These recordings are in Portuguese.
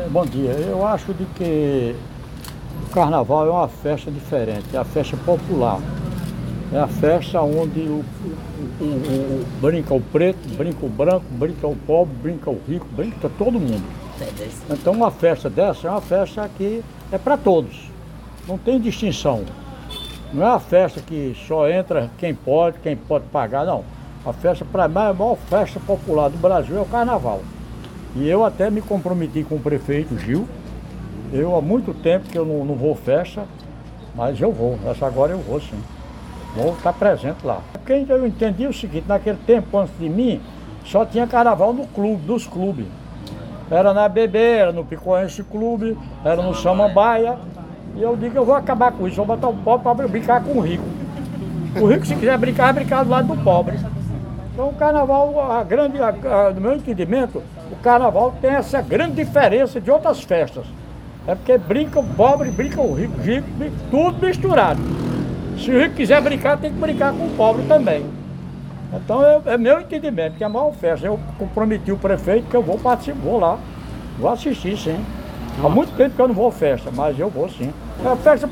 Bom dia. Eu acho de que o carnaval é uma festa diferente, é a festa popular. É a festa onde brinca o preto, brinca o branco, brinca o pobre, brinca o rico, brinca todo mundo. Então uma festa dessa é uma festa que é para todos, não tem distinção. Não é uma festa que só entra quem pode pagar, não. A festa, para mim, a maior festa popular do Brasil é o carnaval. E eu até me comprometi com o prefeito Gil. Eu há muito tempo que eu não vou festa, mas eu vou. Essa agora eu vou sim. Vou estar presente lá. Porque eu entendi o seguinte, naquele tempo antes de mim, só tinha carnaval no clube, dos clubes. Era na BB, era no Picoense Clube, era no Samambaia. E eu digo que eu vou acabar com isso, vou botar o pobre para brincar com o rico. O rico, se quiser brincar, vai brincar do lado do pobre. Então o carnaval, no meu entendimento, o carnaval tem essa grande diferença de outras festas. É porque brinca o pobre, brinca o rico, tudo misturado. Se o rico quiser brincar, tem que brincar com o pobre também. Então é meu entendimento, que é a maior festa. Eu comprometi o prefeito que eu vou participar, vou lá, vou assistir sim. Há muito tempo que eu não vou à festa, mas eu vou sim. É festa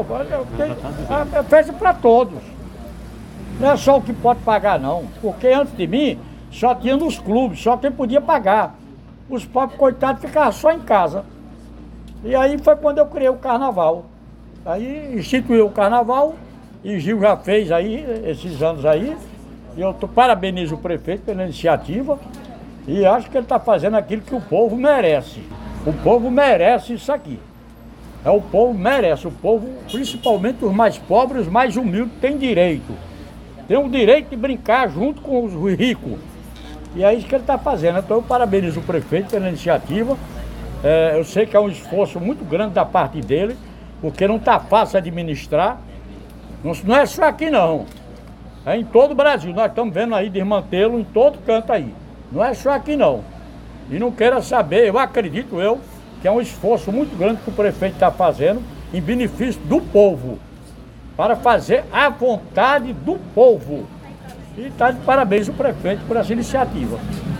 é festa para todos. Não é só o que pode pagar não, porque antes de mim só tinha nos clubes, só quem podia pagar. Os pobres coitados ficavam só em casa. E aí foi quando eu criei o carnaval. Aí instituiu o carnaval e Gil já fez aí, esses anos aí. E eu parabenizo o prefeito pela iniciativa e acho que ele está fazendo aquilo que o povo merece. O povo merece isso aqui. O povo merece, o povo, principalmente os mais pobres, os mais humildes, tem direito. Tem o direito de brincar junto com os ricos. E é isso que ele está fazendo. Então eu parabenizo o prefeito pela iniciativa. Eu sei que é um esforço muito grande da parte dele, porque não está fácil administrar. Não é só aqui não. É em todo o Brasil. Nós estamos vendo aí desmantê-lo em todo canto aí. Não é só aqui não. E não queira saber, eu acredito que é um esforço muito grande que o prefeito está fazendo em benefício do povo. Para fazer a vontade do povo. E está de parabéns o prefeito por essa iniciativa.